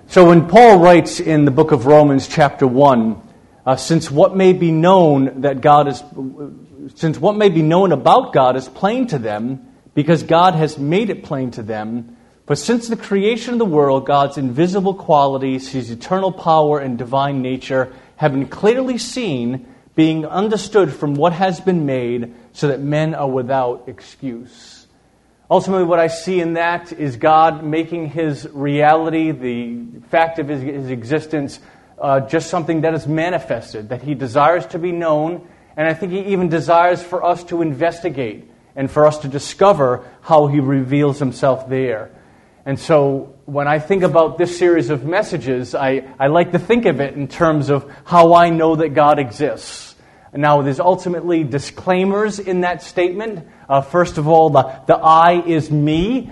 So when Paul writes in the book of Romans chapter 1, since what may be known about God is plain to them, because God has made it plain to them, but since the creation of the world, God's invisible qualities, His eternal power and divine nature have been clearly seen, being understood from what has been made, so that men are without excuse. Ultimately, what I see in that is God making His reality, the fact of His existence, just something that is manifested, that He desires to be known, and I think He even desires for us to investigate and for us to discover how He reveals Himself there. And so when I think about this series of messages, I like to think of it in terms of how I know that God exists. Now, there's ultimately disclaimers in that statement. First of all, the I is me,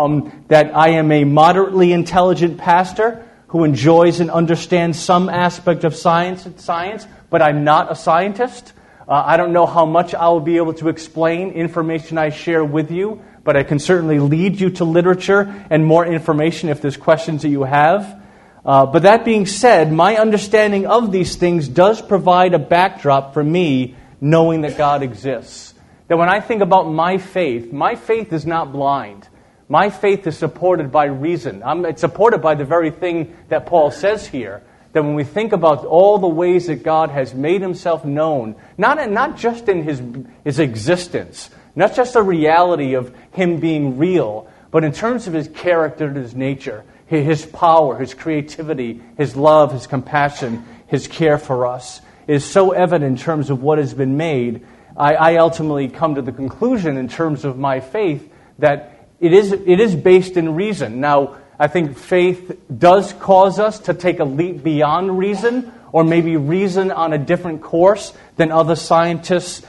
that I am a moderately intelligent pastor who enjoys and understands some aspect of science, but I'm not a scientist. I don't know how much I will be able to explain information I share with you, but I can certainly lead you to literature and more information if there's questions that you have. But that being said, my understanding of these things does provide a backdrop for me knowing that God exists. That when I think about my faith is not blind. My faith is supported by reason. It's supported by the very thing that Paul says here. That when we think about all the ways that God has made Himself known, not just in His existence, not just the reality of Him being real, but in terms of His character and His nature, His power, His creativity, His love, His compassion, His care for us is so evident in terms of what has been made. I ultimately come to the conclusion in terms of my faith that it is based in reason. Now, I think faith does cause us to take a leap beyond reason, or maybe reason on a different course than other scientists,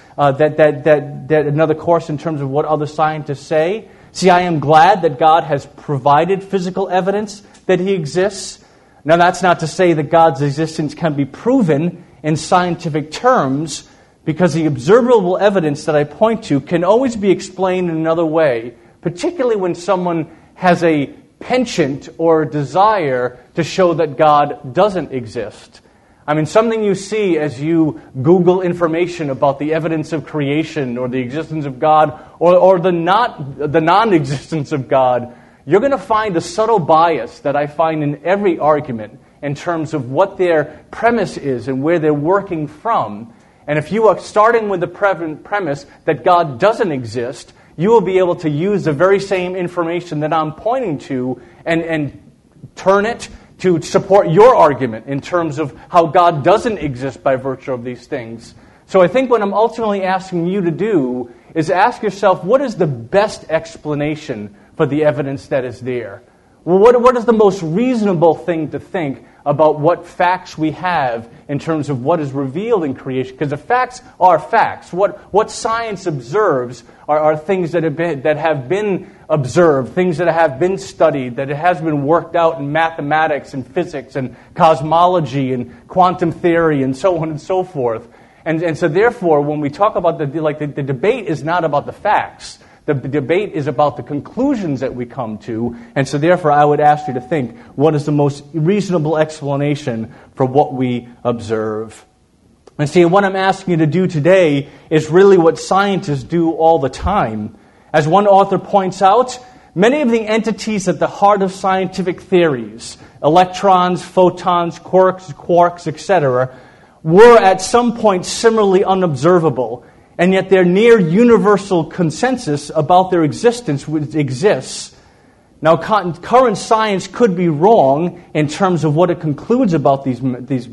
that another course in terms of what other scientists say. See, I am glad that God has provided physical evidence that He exists. Now, that's not to say that God's existence can be proven in scientific terms, because the observable evidence that I point to can always be explained in another way, particularly when someone has a penchant or desire to show that God doesn't exist. I mean, something you see as you Google information about the evidence of creation or the existence of God or the non-existence of God, you're going to find a subtle bias that I find in every argument in terms of what their premise is and where they're working from. And if you are starting with the premise that God doesn't exist, you will be able to use the very same information that I'm pointing to and turn it to support your argument in terms of how God doesn't exist by virtue of these things. So I think what I'm ultimately asking you to do is ask yourself, what is the best explanation for the evidence that is there? Well, what is the most reasonable thing to think about what facts we have in terms of what is revealed in creation? Because the facts are facts. What science observes are things that have been observed, things that have been studied, that it has been worked out in mathematics and physics and cosmology and quantum theory and so on and so forth. And so therefore, when we talk about the debate is not about the facts. The debate is about the conclusions that we come to, and so therefore I would ask you to think, what is the most reasonable explanation for what we observe? And see, what I'm asking you to do today is really what scientists do all the time. As one author points out, many of the entities at the heart of scientific theories, electrons, photons, quarks, etc., were at some point similarly unobservable, and yet their near universal consensus about their existence exists. Now, current science could be wrong in terms of what it concludes about these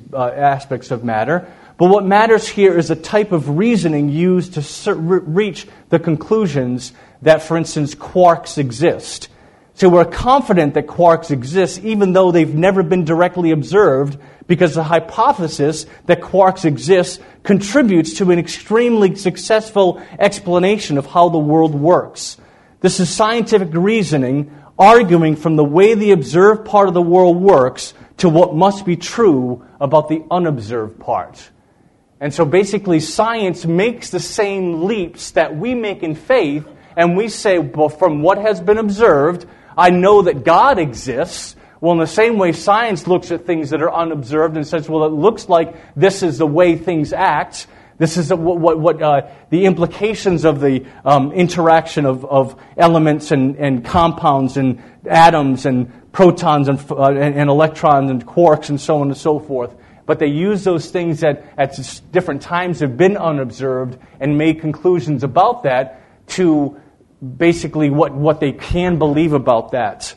aspects of matter, but what matters here is the type of reasoning used to reach the conclusions that, for instance, quarks exist. So we're confident that quarks exist even though they've never been directly observed, because the hypothesis that quarks exist contributes to an extremely successful explanation of how the world works. This is scientific reasoning arguing from the way the observed part of the world works to what must be true about the unobserved part. And so basically science makes the same leaps that we make in faith, and we say, well, from what has been observed, I know that God exists. Well, in the same way, science looks at things that are unobserved and says, well, it looks like this is the way things act. This is what the implications of the interaction of elements and compounds and atoms and protons and electrons and quarks and so on and so forth. But they use those things that at different times have been unobserved and made conclusions about that to basically what they can believe about that.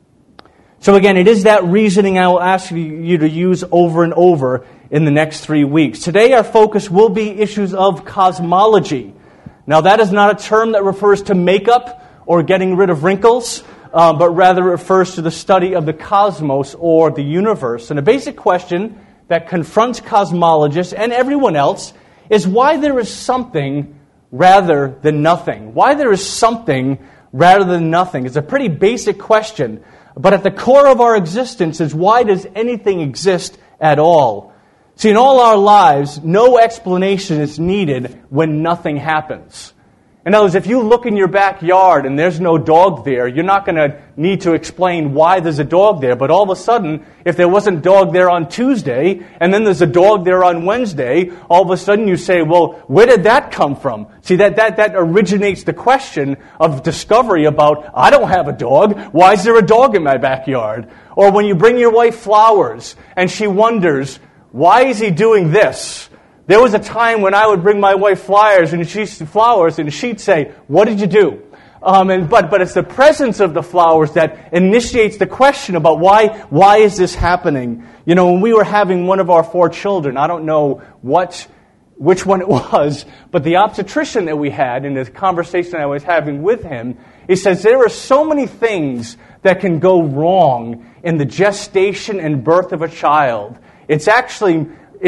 So again, it is that reasoning I will ask you to use over and over in the next 3 weeks. Today our focus will be issues of cosmology. Now that is not a term that refers to makeup or getting rid of wrinkles, but rather refers to the study of the cosmos or the universe. And a basic question that confronts cosmologists and everyone else is why there is something rather than nothing. Why there is something rather than nothing. It's a pretty basic question. But at the core of our existence is why does anything exist at all? See, in all our lives, no explanation is needed when nothing happens. In other words, if you look in your backyard and there's no dog there, you're not going to need to explain why there's a dog there. But all of a sudden, if there wasn't a dog there on Tuesday, and then there's a dog there on Wednesday, all of a sudden you say, well, where did that come from? See, that originates the question of discovery about, I don't have a dog. Why is there a dog in my backyard? Or when you bring your wife flowers, and she wonders, why is he doing this? There was a time when I would bring my wife flowers, and she'd say, what did you do? But it's the presence of the flowers that initiates the question about why is this happening? You know, when we were having one of our 4 children, I don't know which one it was, but the obstetrician that we had in the conversation I was having with him, he says there are so many things that can go wrong in the gestation and birth of a child. It's actually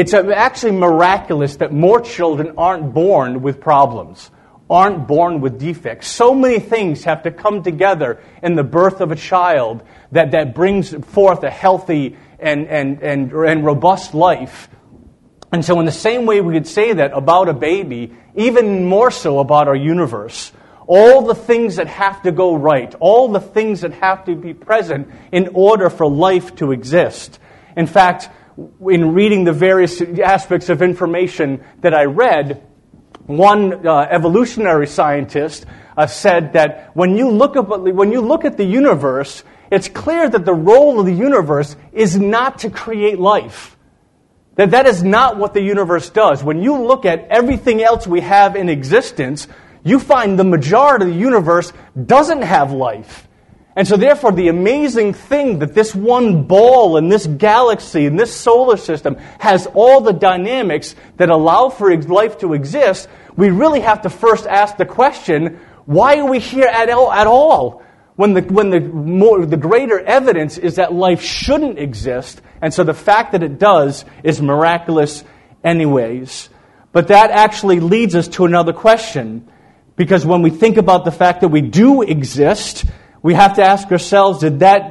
miraculous that more children aren't born with problems, aren't born with defects. So many things have to come together in the birth of a child that brings forth a healthy and robust life. And so in the same way we could say that about a baby, even more so about our universe. All the things that have to go right, all the things that have to be present in order for life to exist. In fact, in reading the various aspects of information that I read, one evolutionary scientist said that when you look at the universe, it's clear that the role of the universe is not to create life. That is not what the universe does. When you look at everything else we have in existence, you find the majority of the universe doesn't have life. And so therefore, the amazing thing that this one ball and this galaxy and this solar system has all the dynamics that allow for life to exist, we really have to first ask the question, why are we here at all? When the greater evidence is that life shouldn't exist, and so the fact that it does is miraculous anyways. But that actually leads us to another question, because when we think about the fact that we do exist, we have to ask ourselves,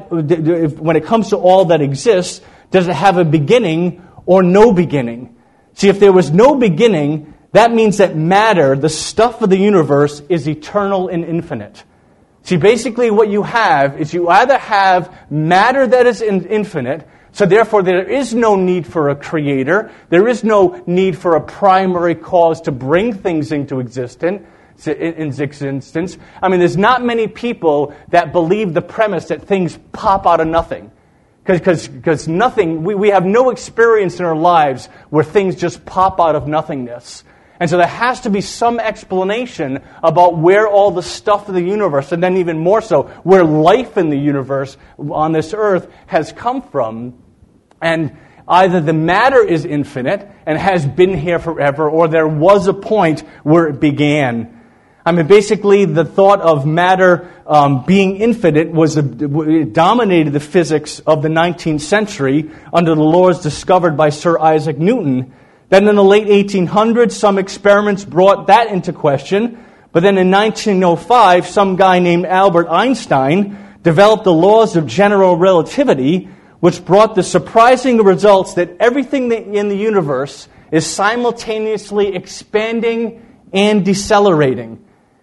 when it comes to all that exists, does it have a beginning or no beginning? See, if there was no beginning, that means that matter, the stuff of the universe, is eternal and infinite. See, basically what you have is you either have matter that is infinite, so therefore there is no need for a creator, there is no need for a primary cause to bring things into existence. In this instance, I mean, there's not many people that believe the premise that things pop out of nothing. Because nothing, we have no experience in our lives where things just pop out of nothingness. And so there has to be some explanation about where all the stuff of the universe, and then even more so, where life in the universe on this earth has come from. And either the matter is infinite and has been here forever, or there was a point where it began. I mean, basically, the thought of matter being infinite it dominated the physics of the 19th century under the laws discovered by Sir Isaac Newton. Then in the late 1800s, some experiments brought that into question. But then in 1905, some guy named Albert Einstein developed the laws of general relativity, which brought the surprising results that everything in the universe is simultaneously expanding and decelerating.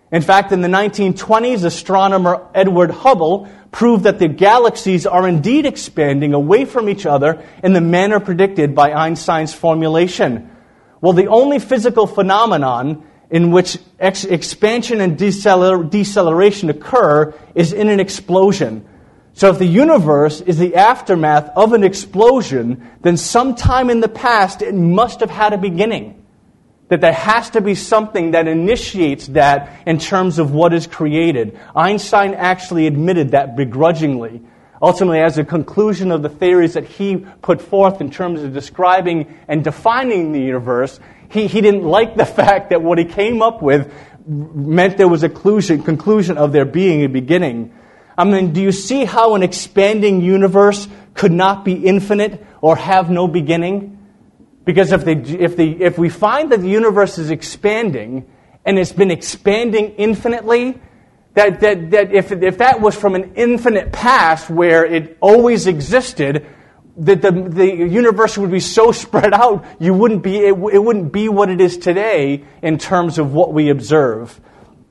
In fact, in the 1920s, astronomer Edward Hubble proved that the galaxies are indeed expanding away from each other in the manner predicted by Einstein's formulation. Well, the only physical phenomenon in which expansion and deceleration occur is in an explosion. So if the universe is the aftermath of an explosion, then sometime in the past it must have had a beginning. That there has to be something that initiates that in terms of what is created. Einstein actually admitted that begrudgingly. Ultimately, as a conclusion of the theories that he put forth in terms of describing and defining the universe, he didn't like the fact that what he came up with meant there was a conclusion of there being a beginning. I mean, do you see how an expanding universe could not be infinite or have no beginning? Because if we find that the universe is expanding and it's been expanding infinitely, that if that was from an infinite past where it always existed, that the universe would be so spread out, it wouldn't be what it is today in terms of what we observe.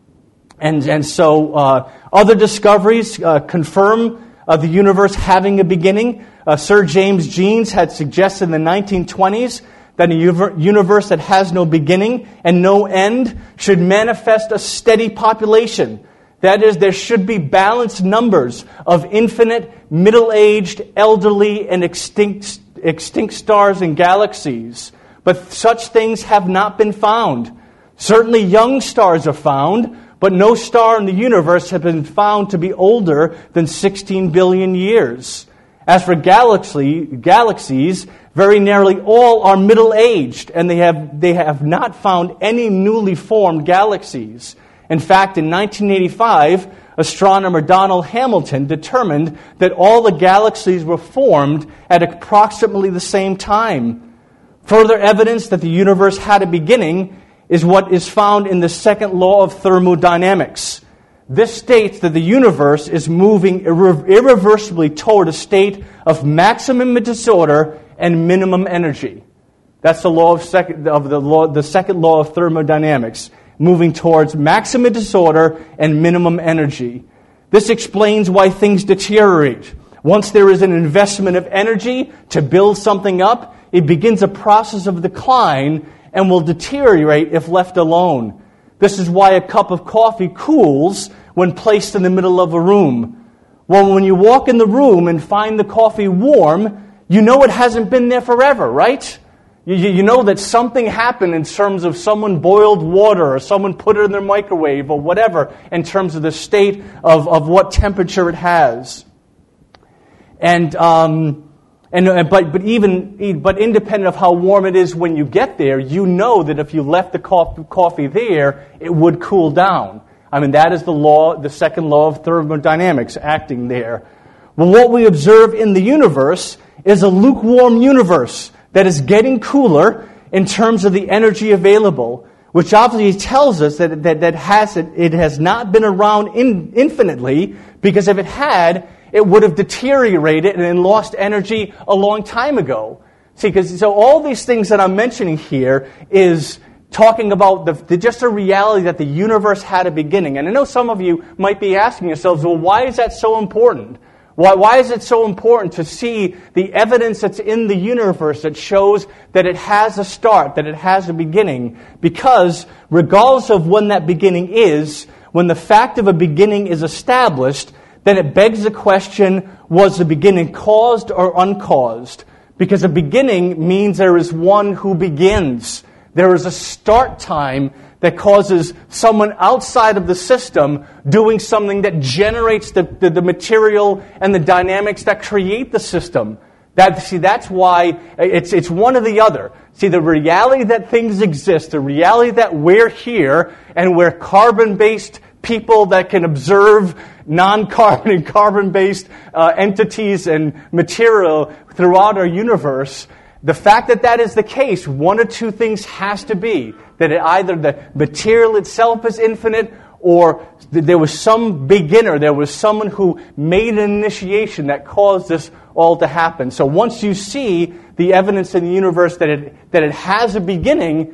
And so other discoveries confirm the universe having a beginning. Sir James Jeans had suggested in the 1920s that a universe that has no beginning and no end should manifest a steady population. That is, there should be balanced numbers of infinite, middle-aged, elderly, and extinct stars and galaxies. But such things have not been found. Certainly young stars are found, but no star in the universe has been found to be older than 16 billion years. As for galaxies, very nearly all are middle-aged, and they have not found any newly formed galaxies. In fact, in 1985, astronomer Donald Hamilton determined that all the galaxies were formed at approximately the same time. Further evidence that the universe had a beginning is what is found in the second law of thermodynamics. This states that the universe is moving irreversibly toward a state of maximum disorder and minimum energy. That's the second law of thermodynamics, moving towards maximum disorder and minimum energy. This explains why things deteriorate. Once there is an investment of energy to build something up, it begins a process of decline and will deteriorate if left alone. This is why a cup of coffee cools when placed in the middle of a room. Well, when you walk in the room and find the coffee warm, you know it hasn't been there forever, right? You know that something happened in terms of someone boiled water or someone put it in their microwave or whatever in terms of the state of what temperature it has. But independent of how warm it is when you get there, you know that if you left the coffee there, it would cool down. I mean, that is the second law of thermodynamics acting there. Well, what we observe in the universe is a lukewarm universe that is getting cooler in terms of the energy available, which obviously tells us that it has not been around infinitely, because if it had, it would have deteriorated and lost energy a long time ago. See, so all these things that I'm mentioning here is talking about just a reality that the universe had a beginning. And I know some of you might be asking yourselves, well, why is that so important? Why is it so important to see the evidence that's in the universe that shows that it has a start, that it has a beginning? Because regardless of when that beginning is, when the fact of a beginning is established, then it begs the question, was the beginning caused or uncaused? Because a beginning means there is one who begins. There is a start time that causes someone outside of the system doing something that generates the material and the dynamics that create the system. That's why it's one or the other. See, the reality that things exist, the reality that we're here, and we're carbon-based people that can observe non-carbon and carbon-based entities and material throughout our universe. The fact that that is the case, one or two things has to be. That either the material itself is infinite, or there was some beginner, there was someone who made an initiation that caused this all to happen. So once you see the evidence in the universe that it has a beginning,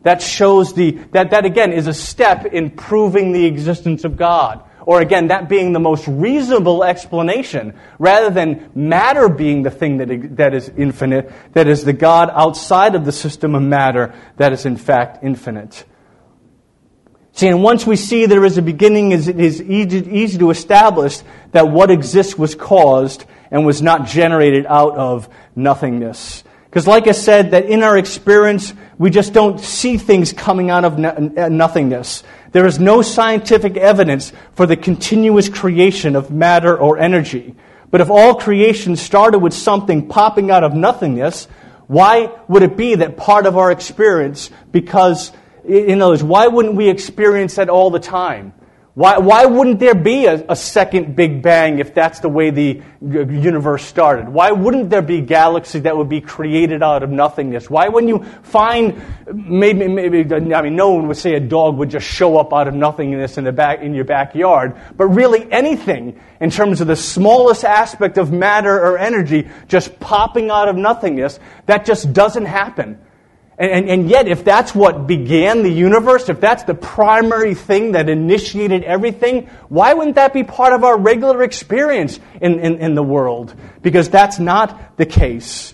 That shows that again is a step in proving the existence of God. Or again, that being the most reasonable explanation, rather than matter being the thing that is infinite, that is the God outside of the system of matter that is in fact infinite. See, and once we see there is a beginning, it is easy to establish that what exists was caused and was not generated out of nothingness. Because like I said, that in our experience, we just don't see things coming out of nothingness. There is no scientific evidence for the continuous creation of matter or energy. But if all creation started with something popping out of nothingness, why would it be that part of our experience, because, in other words, why wouldn't we experience that all the time? Why wouldn't there be a second Big Bang if that's the way the universe started? Why wouldn't there be galaxies that would be created out of nothingness? Why wouldn't you find, maybe, no one would say a dog would just show up out of nothingness in your backyard, but really anything in terms of the smallest aspect of matter or energy just popping out of nothingness, that just doesn't happen. And yet, if that's what began the universe, if that's the primary thing that initiated everything, why wouldn't that be part of our regular experience in the world? Because that's not the case.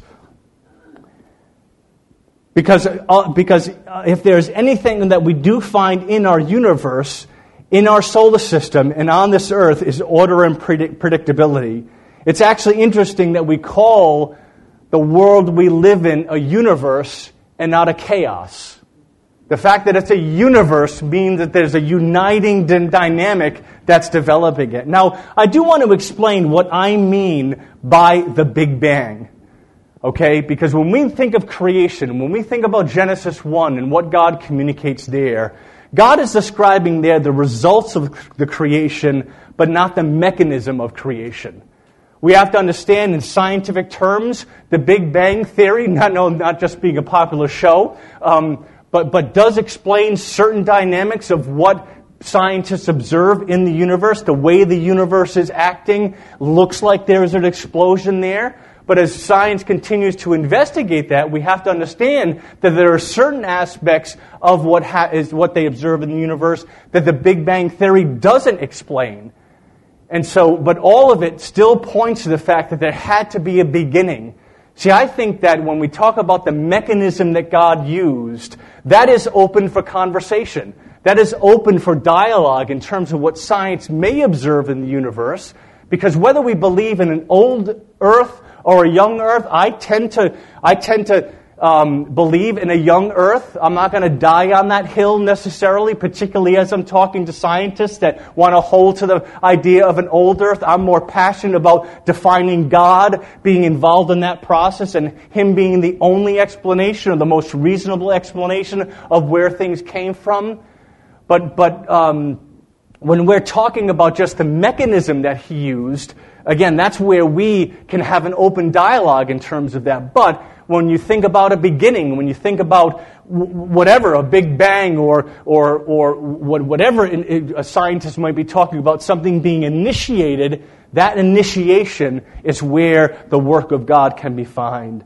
Because if there's anything that we do find in our universe, in our solar system, and on this earth, is order and predictability. It's actually interesting that we call the world we live in a universe and not a chaos. The fact that it's a universe means that there's a uniting dynamic that's developing it. Now, I do want to explain what I mean by the Big Bang. Okay? Because when we think of creation, when we think about Genesis 1 and what God communicates there, God is describing there the results of the creation, but not the mechanism of creation. We have to understand in scientific terms, the Big Bang Theory, not just being a popular show, but does explain certain dynamics of what scientists observe in the universe. The way the universe is acting looks like there is an explosion there. But as science continues to investigate that, we have to understand that there are certain aspects of what they observe in the universe that the Big Bang Theory doesn't explain. And so, but all of it still points to the fact that there had to be a beginning. See, I think that when we talk about the mechanism that God used, that is open for conversation. That is open for dialogue in terms of what science may observe in the universe. Because whether we believe in an old earth or a young earth, I tend to believe in a young earth. I'm not going to die on that hill necessarily, particularly as I'm talking to scientists that want to hold to the idea of an old earth. I'm more passionate about defining God, being involved in that process, and Him being the only explanation or the most reasonable explanation of where things came from. But when we're talking about just the mechanism that He used, again, that's where we can have an open dialogue in terms of that. But when you think about a beginning, when you think about whatever, a Big Bang or whatever a scientist might be talking about, something being initiated, that initiation is where the work of God can be found.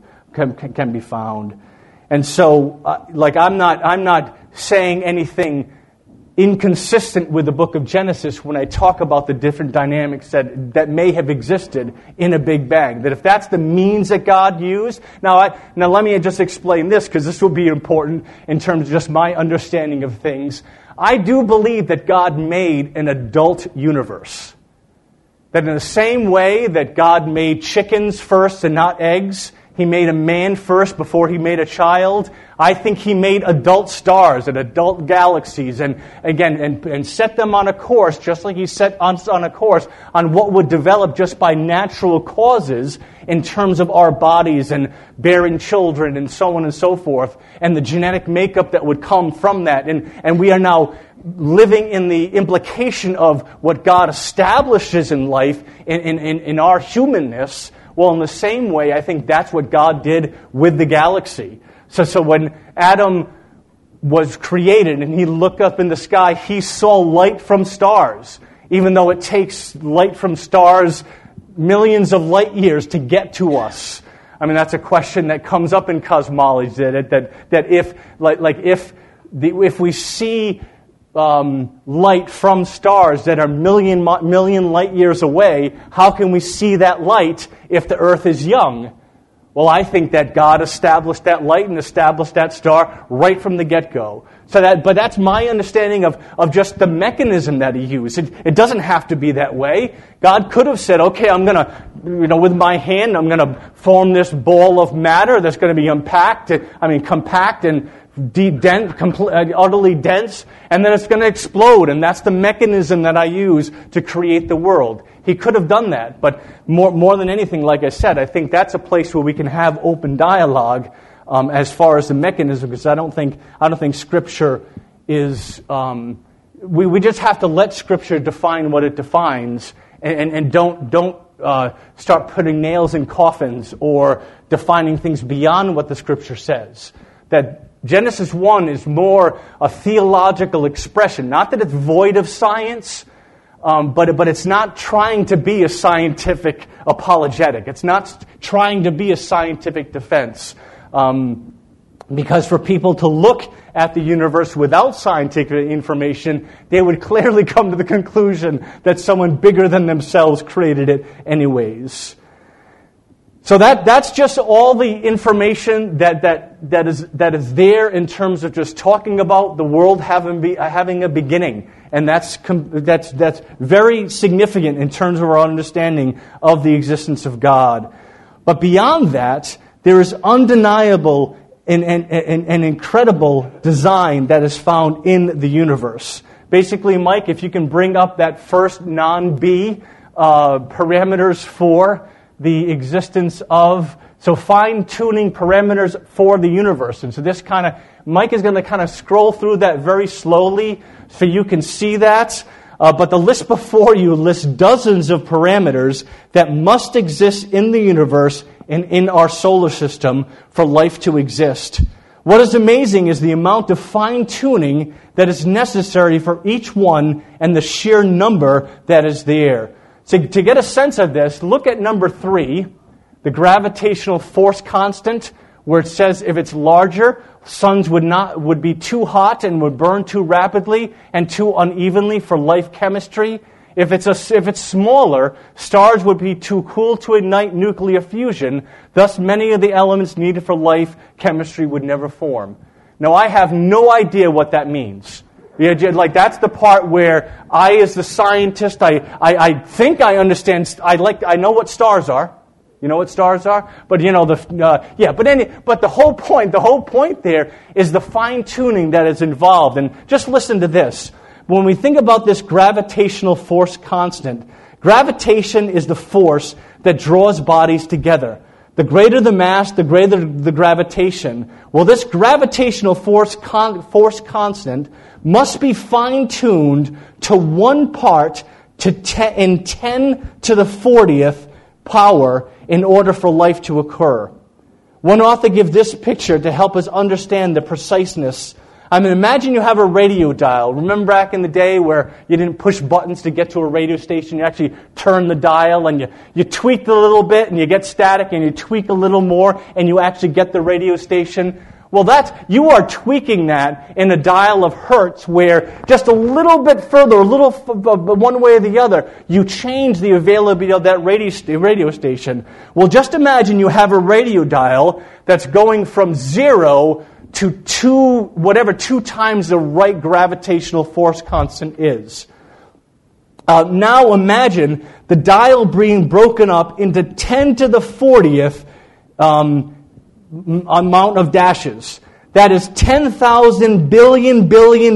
And so, I'm not saying anything inconsistent with the book of Genesis when I talk about the different dynamics that may have existed in a Big Bang. That if that's the means that God used... Now let me just explain this, because this will be important in terms of just my understanding of things. I do believe that God made an adult universe. That in the same way that God made chickens first and not eggs, He made a man first before He made a child. I think He made adult stars and adult galaxies and set them on a course, just like He set us on a course on what would develop just by natural causes in terms of our bodies and bearing children and so on and so forth, and the genetic makeup that would come from that. And we are now living in the implication of what God establishes in life in our humanness. Well, in the same way, I think that's what God did with the galaxy. So when Adam was created and he looked up in the sky, he saw light from stars, even though it takes light from stars millions of light years to get to us. I mean, that's a question that comes up in cosmology, that if if we see light from stars that are million light years away, how can we see that light if the Earth is young? Well, I think that God established that light and established that star right from the get-go. But that's my understanding of just the mechanism that He used. It doesn't have to be that way. God could have said, okay, I'm going to, with my hand, I'm going to form this ball of matter that's going to be compact and utterly dense, and then it's going to explode, and that's the mechanism that I use to create the world. He could have done that, but more than anything, like I said, I think that's a place where we can have open dialogue as far as the mechanism, because I don't think Scripture is. We just have to let Scripture define what it defines, and don't start putting nails in coffins or defining things beyond what the Scripture says. That Genesis 1 is more a theological expression. Not that it's void of science, but it's not trying to be a scientific apologetic. It's not trying to be a scientific defense. Because for people to look at the universe without scientific information, they would clearly come to the conclusion that someone bigger than themselves created it anyways. So that's just all the information that is there in terms of just talking about the world having a beginning, and that's very significant in terms of our understanding of the existence of God. But beyond that, there is undeniable and incredible design that is found in the universe. Basically, Mike, if you can bring up that first non-B parameters for the existence of, so fine-tuning parameters for the universe. And so Mike is going to kind of scroll through that very slowly so you can see that. But the list before you lists dozens of parameters that must exist in the universe and in our solar system for life to exist. What is amazing is the amount of fine-tuning that is necessary for each one and the sheer number that is there. So to get a sense of this, look at number 3, the gravitational force constant, where it says if it's larger, suns would be too hot and would burn too rapidly and too unevenly for life chemistry. If it's smaller, stars would be too cool to ignite nuclear fusion. Thus, many of the elements needed for life chemistry would never form. Now, I have no idea what that means. Like, that's the part where I, as the scientist, I think I understand. I know what stars are. You know what stars are? But but the whole point there is the fine tuning that is involved. And just listen to this. When we think about this gravitational force constant, gravitation is the force that draws bodies together. The greater the mass, the greater the gravitation. Well, this gravitational force constant must be fine-tuned to 1 part in 10 to the 40th power in order for life to occur. One author gives this picture to help us understand the preciseness. Imagine you have a radio dial. Remember back in the day where you didn't push buttons to get to a radio station? You actually turn the dial and you tweak it a little bit and you get static, and you tweak a little more and you actually get the radio station. Well, you are tweaking that in a dial of hertz, where just a little bit further, one way or the other, you change the availability of that radio station. Well, just imagine you have a radio dial that's going from 0 to 2 times the right gravitational force constant is. Now imagine the dial being broken up into 10 to the 40th amount of dashes. That is 10,000 billion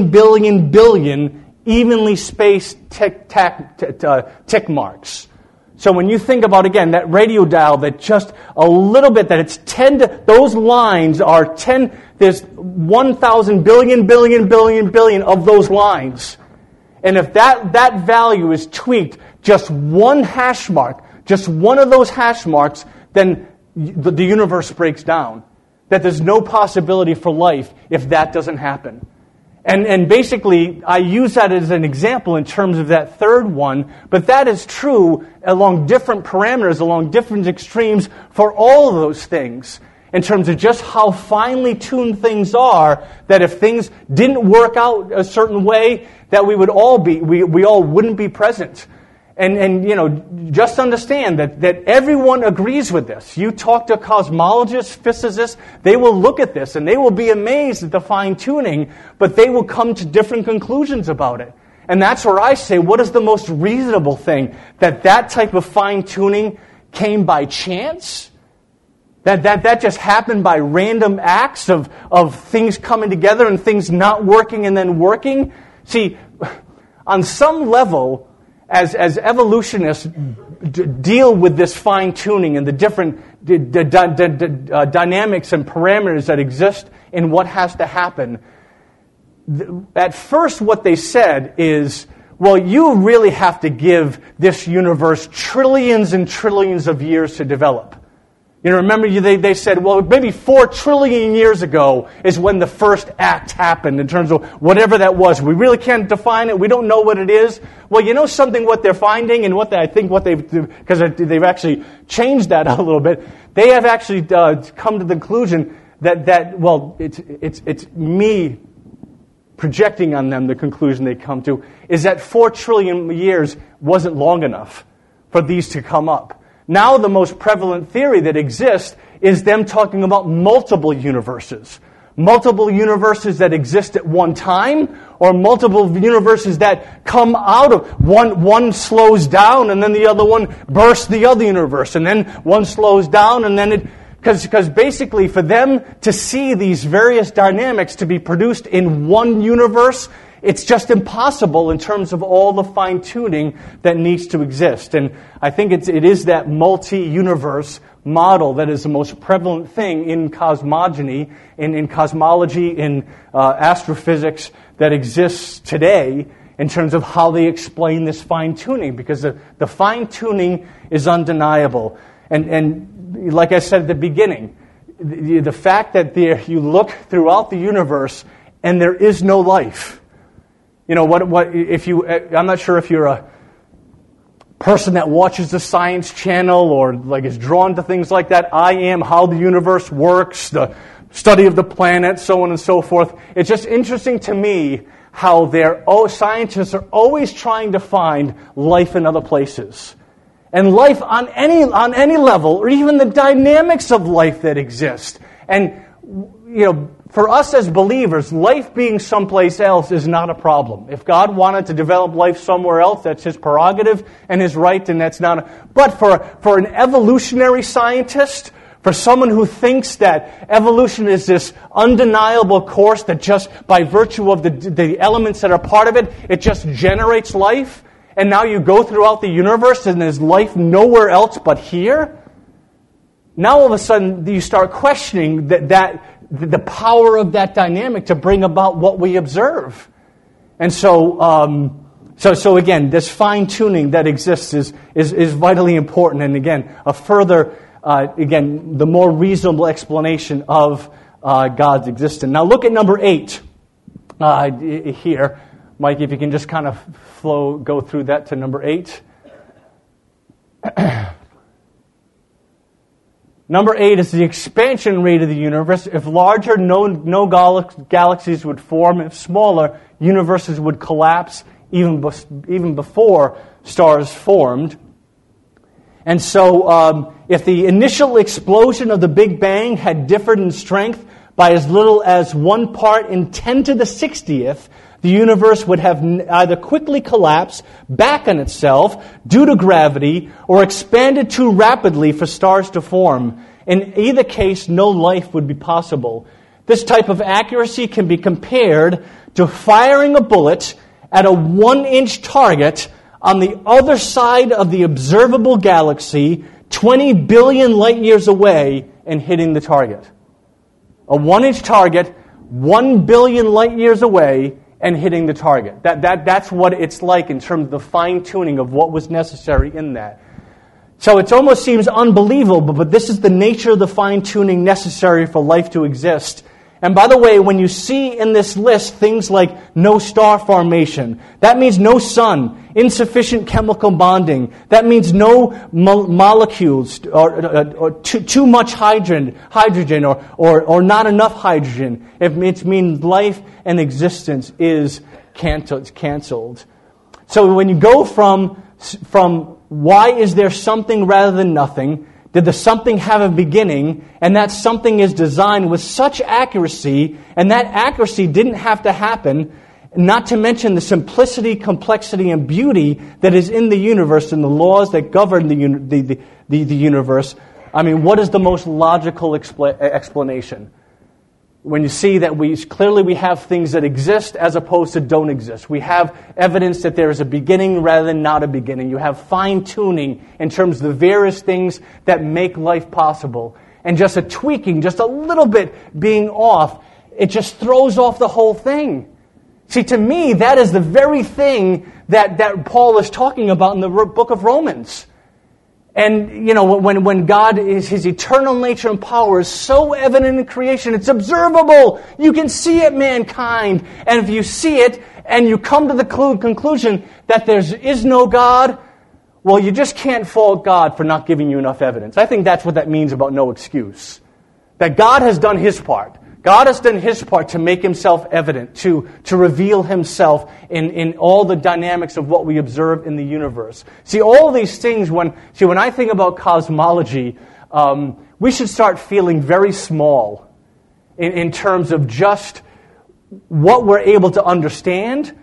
evenly spaced tick marks. So when you think about, again, that radio dial, that just a little bit, that it's 10 to, those lines are 10, there's 1,000 billion of those lines. And if that value is tweaked just 1 hash mark, just one of those hash marks, then the universe breaks down. That there's no possibility for life if that doesn't happen. And basically, I use that as an example in terms of that third one, but that is true along different parameters, along different extremes for all of those things. in terms of just how finely tuned things are, that if things didn't work out a certain way, that we all wouldn't be present. And just understand that everyone agrees with this. You talk to cosmologists, physicists, they will look at this and they will be amazed at the fine-tuning, but they will come to different conclusions about it. And that's where I say, what is the most reasonable thing? That type of fine-tuning came by chance? That just happened by random acts of things coming together and things not working and then working? See, on some level, as evolutionists deal with this fine-tuning and the different dynamics and parameters that exist in what has to happen, at first what they said is, well, you really have to give this universe trillions and trillions of years to develop. Remember they said, well, maybe 4 trillion years ago is when the first act happened in terms of whatever that was. We really can't define it. We don't know what it is. Well, something what they're finding and because they've actually changed that a little bit, they have actually come to the conclusion that it's me projecting on them the conclusion they come to, is that 4 trillion years wasn't long enough for these to come up. Now the most prevalent theory that exists is them talking about multiple universes. Multiple universes that exist at one time, or multiple universes that come out of one slows down and then the other one bursts the other universe, and then one slows down and then it... Because basically for them to see these various dynamics to be produced in one universe, it's just impossible in terms of all the fine-tuning that needs to exist. And I think it is that multi-universe model that is the most prevalent thing in cosmogony, in cosmology, in astrophysics that exists today in terms of how they explain this fine-tuning, because the fine-tuning is undeniable. And like I said at the beginning, the fact that you look throughout the universe and there is no life. I'm not sure if you're a person that watches the Science Channel or is drawn to things like that. I am, how the universe works, the study of the planet, so on and so forth. It's just interesting to me how scientists are always trying to find life in other places. And life on any level, or even the dynamics of life that exist. And, for us as believers, life being someplace else is not a problem. If God wanted to develop life somewhere else, that's His prerogative and His right, and that's not... But for an evolutionary scientist, for someone who thinks that evolution is this undeniable course that just by virtue of the elements that are part of it, it just generates life... And now you go throughout the universe and there's life nowhere else but here. Now all of a sudden you start questioning the power of that dynamic to bring about what we observe. And so again, this fine-tuning that exists is vitally important. And again, a further, the more reasonable explanation of God's existence. Now look at number 8 here. Mike, if you can just kind of go through that to number 8. Number 8 is the expansion rate of the universe. If larger, no galaxies would form. If smaller, universes would collapse even before stars formed. And so if the initial explosion of the Big Bang had differed in strength by as little as 1 part in 10 to the 60th, the universe would have either quickly collapsed back on itself due to gravity or expanded too rapidly for stars to form. In either case, no life would be possible. This type of accuracy can be compared to firing a bullet at a 1-inch target on the other side of the observable galaxy 20 billion light years away and hitting the target. A 1-inch target 1 billion light years away and hitting the target. That's what it's like in terms of the fine-tuning of what was necessary in that. So it almost seems unbelievable, but this is the nature of the fine-tuning necessary for life to exist. And by the way, when you see in this list things like no star formation, that means no sun. insufficient chemical bonding. That means no molecules or too much hydrogen or not enough hydrogen. It means life and existence is canceled. So when you go from why is there something rather than nothing, did the something have a beginning, and that something is designed with such accuracy, and that accuracy didn't have to happen, not to mention the simplicity, complexity, and beauty that is in the universe and the laws that govern the universe. I mean, what is the most logical explanation? When you see that we have things that exist as opposed to don't exist. We have evidence that there is a beginning rather than not a beginning. You have fine-tuning in terms of the various things that make life possible. And just a tweaking, just a little bit being off, it just throws off the whole thing. See, to me, that is the very thing that Paul is talking about in the book of Romans. And, when God is, His eternal nature and power is so evident in creation, it's observable. You can see it, mankind. And if you see it and you come to the conclusion that there is no God, well, you just can't fault God for not giving you enough evidence. I think that's what that means about no excuse. That God has done His part. God has done His part to make Himself evident, to reveal Himself in all the dynamics of what we observe in the universe. See, all these things, when I think about cosmology, we should start feeling very small in terms of just what we're able to understand,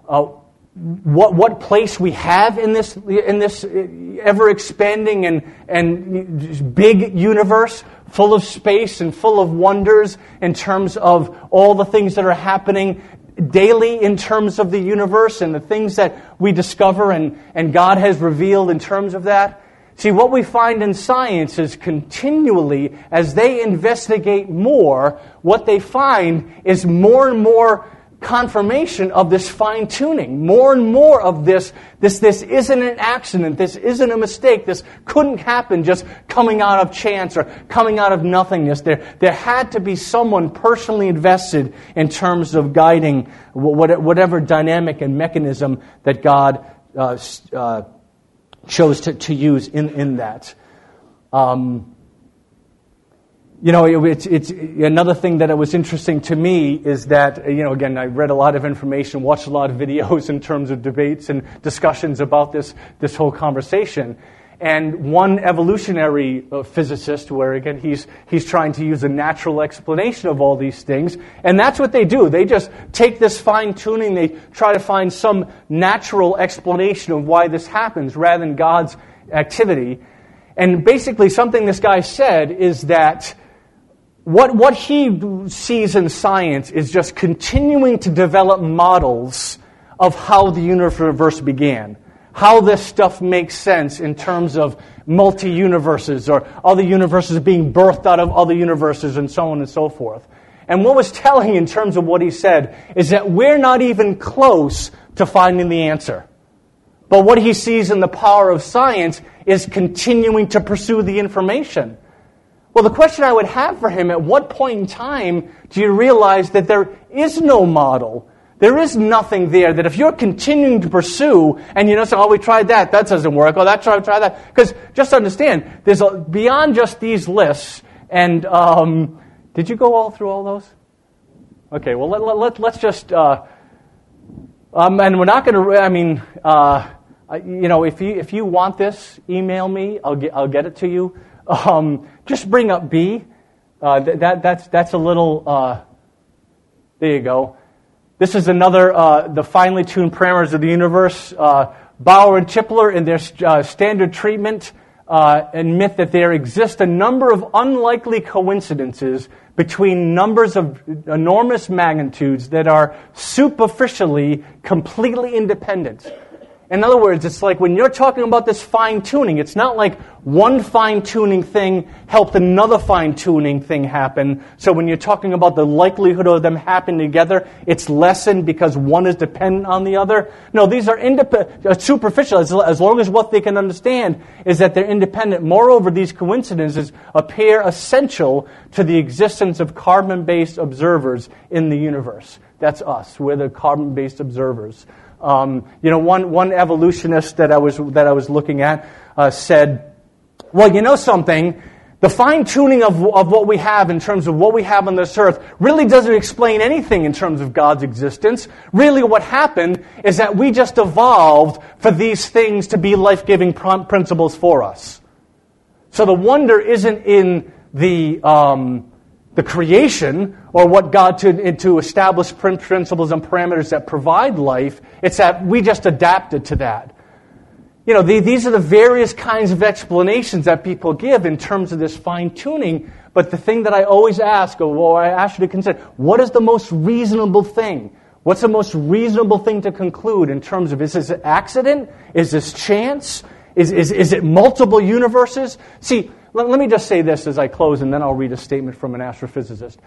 what place we have in this ever-expanding and big universe, full of space and full of wonders in terms of all the things that are happening daily in terms of the universe and the things that we discover and God has revealed in terms of that. See, what we find in science is continually, as they investigate more, what they find is more and more confirmation of this fine-tuning, more and more of this isn't an accident, this isn't a mistake, this couldn't happen just coming out of chance or coming out of nothingness. There had to be someone personally invested in terms of guiding whatever dynamic and mechanism that God chose to use in that. It's another thing that was interesting to me is that, again, I read a lot of information, watched a lot of videos in terms of debates and discussions about this whole conversation. And one evolutionary physicist, where again he's trying to use a natural explanation of all these things, and that's what they do. They just take this fine-tuning, they try to find some natural explanation of why this happens rather than God's activity. And basically something this guy said is that what he sees in science is just continuing to develop models of how the universe began, how this stuff makes sense in terms of multi-universes or other universes being birthed out of other universes and so on and so forth. And what was telling in terms of what he said is that we're not even close to finding the answer. But what he sees in the power of science is continuing to pursue the information. Well, the question I would have for him, at what point in time do you realize that there is no model? There is nothing there that if you're continuing to pursue and say, we tried that doesn't work, try that. Because just understand, there's beyond just these lists, and did you go all through all those? Okay, well, let's just, and we're not going to, if you want this, email me, I'll get it to you. Just bring up B. That's a little. There you go. This is another the finely tuned parameters of the universe. Bauer and Tipler, in their standard treatment, admit that there exist a number of unlikely coincidences between numbers of enormous magnitudes that are superficially completely independent. In other words, it's like when you're talking about this fine-tuning, it's not like one fine-tuning thing helped another fine-tuning thing happen. So when you're talking about the likelihood of them happening together, it's lessened because one is dependent on the other. No, these are superficial, as long as what they can understand is that they're independent. Moreover, these coincidences appear essential to the existence of carbon-based observers in the universe. That's us. We're the carbon-based observers. One evolutionist that I was looking at said, well, you know something? The fine-tuning of what we have in terms of what we have on this earth really doesn't explain anything in terms of God's existence. Really what happened is that we just evolved for these things to be life-giving principles for us. So the wonder isn't in the creation or what God to establish principles and parameters that provide life. It's that we just adapted to that. These are the various kinds of explanations that people give in terms of this fine-tuning. But the thing that I always ask, or I ask you to consider, what is the most reasonable thing? What's the most reasonable thing to conclude in terms of, is this an accident? Is this chance? Is it multiple universes? See, let me just say this as I close, and then I'll read a statement from an astrophysicist.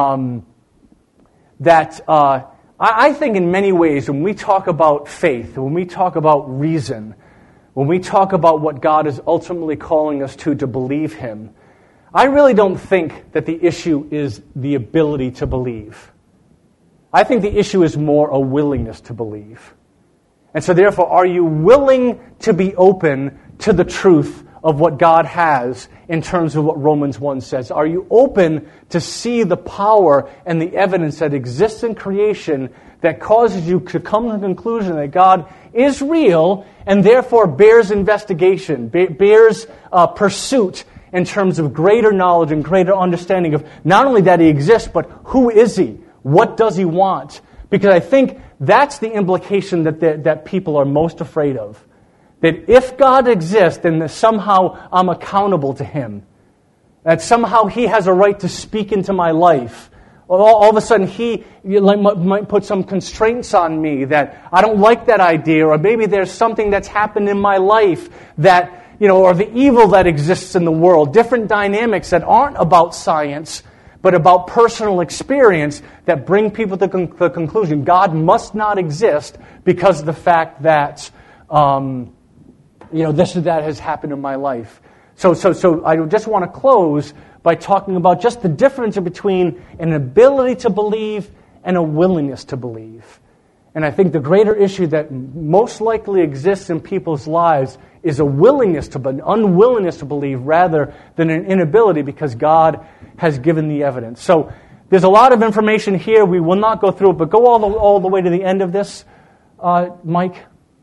I think in many ways, when we talk about faith, when we talk about reason, when we talk about what God is ultimately calling us to believe Him, I really don't think that the issue is the ability to believe. I think the issue is more a willingness to believe. And so therefore, are you willing to be open to the truth of what God has in terms of what Romans 1 says? Are you open to see the power and the evidence that exists in creation that causes you to come to the conclusion that God is real and therefore bears investigation, bears pursuit in terms of greater knowledge and greater understanding of not only that He exists, but who is He? What does He want? Because I think that's the implication that people are most afraid of. That if God exists, then somehow I'm accountable to Him. That somehow He has a right to speak into my life. All of a sudden He might put some constraints on me that I don't like that idea, or maybe there's something that's happened in my life that, or the evil that exists in the world, different dynamics that aren't about science, but about personal experience that bring people to the conclusion God must not exist because of the fact that this or that has happened in my life. So I just want to close by talking about just the difference between an ability to believe and a willingness to believe. And I think the greater issue that most likely exists in people's lives is an unwillingness to believe rather than an inability because God has given the evidence. So there's a lot of information here. We will not go through it, but go all the way to the end of this, Mike.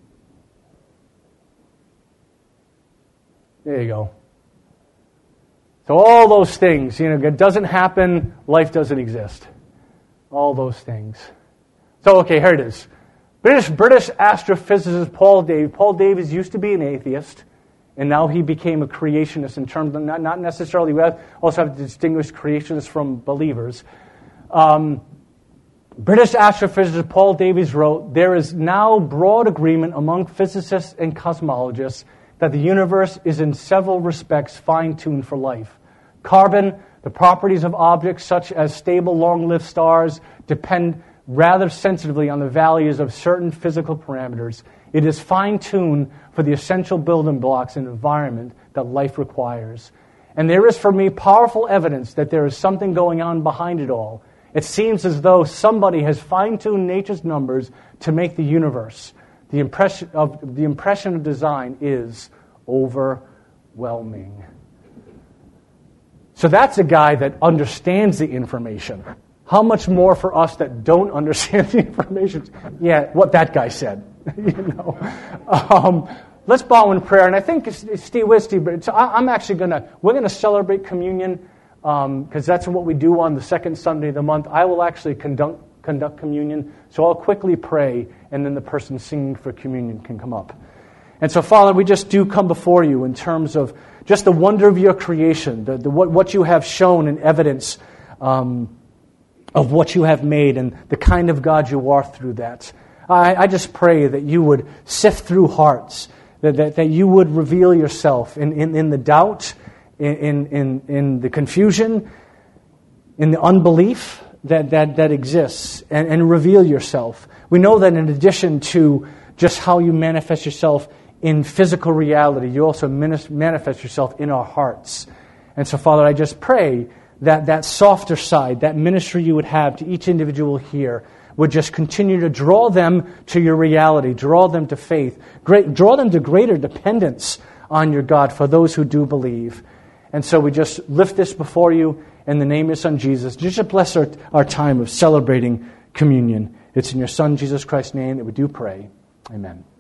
There you go. So all those things, it doesn't happen, life doesn't exist. All those things. So, okay, here it is. British astrophysicist Paul Davies. Paul Davies used to be an atheist, and now he became a creationist in terms of, not necessarily, we also have to distinguish creationists from believers. British astrophysicist Paul Davies wrote, "There is now broad agreement among physicists and cosmologists that the universe is in several respects fine-tuned for life. Carbon, the properties of objects such as stable, long-lived stars, depend rather sensitively on the values of certain physical parameters. It is fine-tuned for the essential building blocks and environment that life requires. And there is for me powerful evidence that there is something going on behind it all. It seems as though somebody has fine-tuned nature's numbers to make the universe. The impression of design is overwhelming." So that's a guy that understands the information. How much more for us that don't understand the information? Yeah, what that guy said. Let's bow in prayer. And I think Steve, we're going to celebrate communion because that's what we do on the second Sunday of the month. I will actually conduct communion. So I'll quickly pray, and then the person singing for communion can come up. And so, Father, we just do come before you in terms of just the wonder of your creation, what you have shown in evidence of what you have made and the kind of God you are through that. I just pray that you would sift through hearts, that you would reveal yourself in the doubt, in the confusion, in the unbelief that exists, and reveal yourself. We know that in addition to just how you manifest yourself in physical reality, you also manifest yourself in our hearts. And so, Father, I just pray that softer side, that ministry you would have to each individual here, would just continue to draw them to your reality, draw them to faith, draw them to greater dependence on your God for those who do believe. And so we just lift this before you in the name of your Son, Jesus. Just bless our time of celebrating communion. It's in your Son, Jesus Christ's name, that we do pray. Amen.